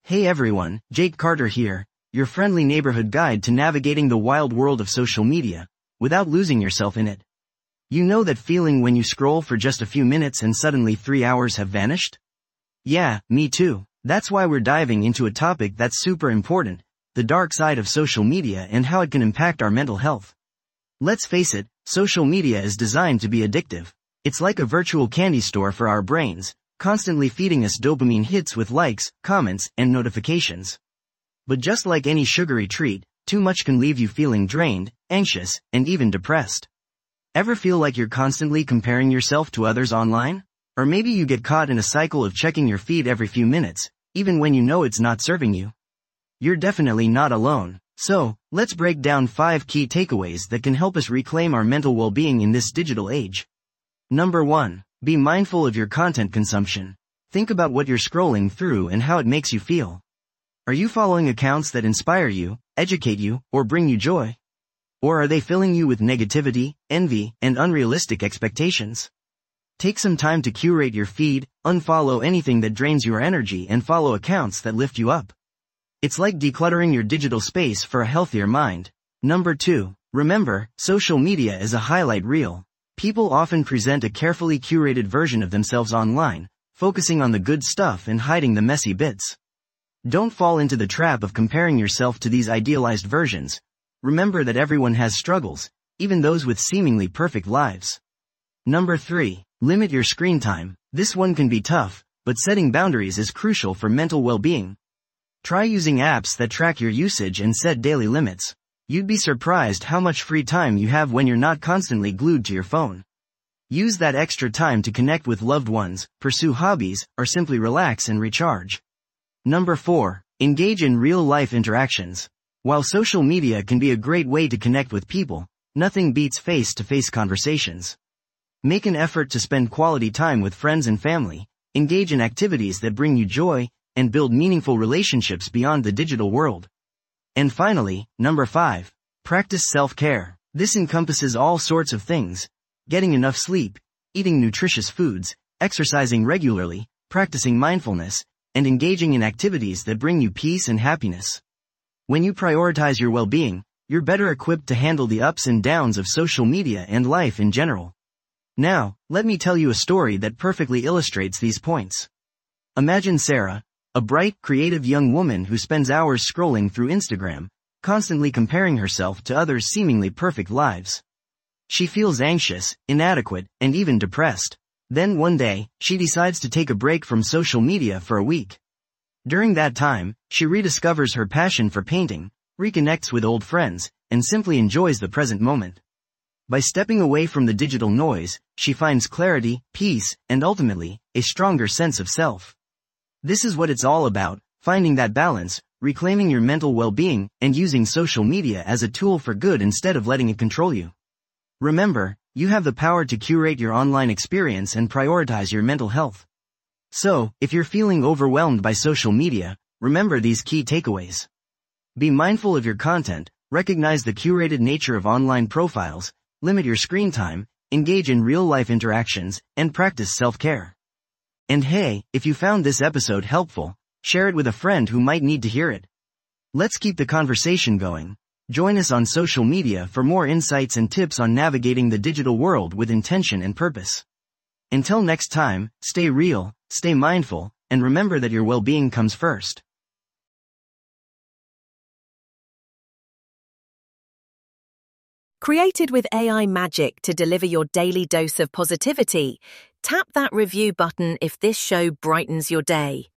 Hey everyone, Jake Carter here, your friendly neighborhood guide to navigating the wild world of social media, without losing yourself in it. You know that feeling when you scroll for just a few minutes and suddenly 3 hours have vanished? Yeah, me too. That's why we're diving into a topic that's super important, the dark side of social media and how it can impact our mental health. Let's face it, social media is designed to be addictive. It's like a virtual candy store for our brains, constantly feeding us dopamine hits with likes, comments, and notifications. But just like any sugary treat, too much can leave you feeling drained, anxious, and even depressed. Ever feel like you're constantly comparing yourself to others online? Or maybe you get caught in a cycle of checking your feed every few minutes, even when you know it's not serving you. You're definitely not alone. So, let's break down 5 key takeaways that can help us reclaim our mental well-being in this digital age. Number 1. Be mindful of your content consumption. Think about what you're scrolling through and how it makes you feel. Are you following accounts that inspire you, educate you, or bring you joy? Or are they filling you with negativity, envy, and unrealistic expectations? Take some time to curate your feed, unfollow anything that drains your energy and follow accounts that lift you up. It's like decluttering your digital space for a healthier mind. Number 2. Remember, social media is a highlight reel. People often present a carefully curated version of themselves online, focusing on the good stuff and hiding the messy bits. Don't fall into the trap of comparing yourself to these idealized versions. Remember that everyone has struggles, even those with seemingly perfect lives. Number 3. Limit your screen time. This one can be tough, but setting boundaries is crucial for mental well-being. Try using apps that track your usage and set daily limits. You'd be surprised how much free time you have when you're not constantly glued to your phone. Use that extra time to connect with loved ones, pursue hobbies, or simply relax and recharge. Number 4. Engage in real-life interactions. While social media can be a great way to connect with people, nothing beats face-to-face conversations. Make an effort to spend quality time with friends and family, engage in activities that bring you joy, and build meaningful relationships beyond the digital world. And finally, number 5. Practice self-care. This encompasses all sorts of things. Getting enough sleep, eating nutritious foods, exercising regularly, practicing mindfulness, and engaging in activities that bring you peace and happiness. When you prioritize your well-being, you're better equipped to handle the ups and downs of social media and life in general. Now, let me tell you a story that perfectly illustrates these points. Imagine Sarah, a bright, creative young woman who spends hours scrolling through Instagram, constantly comparing herself to others' seemingly perfect lives. She feels anxious, inadequate, and even depressed. Then one day, she decides to take a break from social media for a week. During that time, she rediscovers her passion for painting, reconnects with old friends, and simply enjoys the present moment. By stepping away from the digital noise, she finds clarity, peace, and ultimately, a stronger sense of self. This is what it's all about, finding that balance, reclaiming your mental well-being, and using social media as a tool for good instead of letting it control you. Remember, you have the power to curate your online experience and prioritize your mental health. So, if you're feeling overwhelmed by social media, remember these key takeaways. Be mindful of your content, recognize the curated nature of online profiles, limit your screen time, engage in real-life interactions, and practice self-care. And hey, if you found this episode helpful, share it with a friend who might need to hear it. Let's keep the conversation going. Join us on social media for more insights and tips on navigating the digital world with intention and purpose. Until next time, stay real, stay mindful, and remember that your well-being comes first. Created with AI magic to deliver your daily dose of positivity, tap that review button if this show brightens your day.